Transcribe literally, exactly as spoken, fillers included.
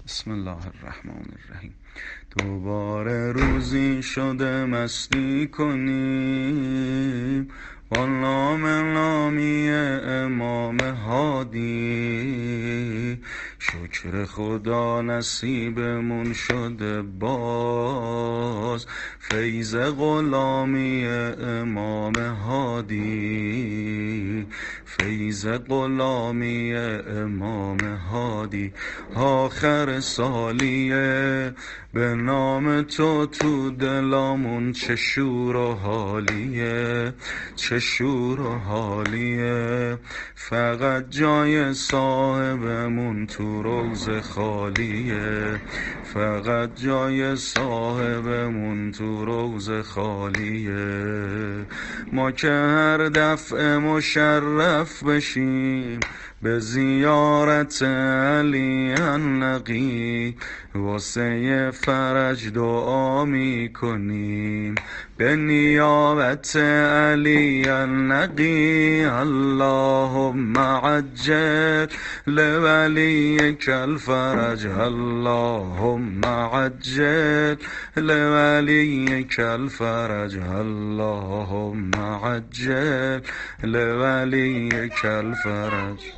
بسم الله الرحمن الرحیم. دوباره روزی شده مستی کنیم با نام نامی امام هادی. شکر خدا نصیبمون شده باز فیض غلامی امام هادی. فیض غلامی امام هادی. آخر سالیه به نام تو تو دلامون چه شور و حالیه، چه شور و حالیه. فقط جای صاحبمون تو روز خالیه، فقط جای صاحبمون تو روز خالیه. ما که هر دفعه مشرف بشیم به زیارت علی النقی، واسه فرج دعا می کنیم به نیابت علی النقی. اللهم عجل لولیک الفرج، اللهم عجل لولیک الفرج، اللهم عجل لولیک الفرج.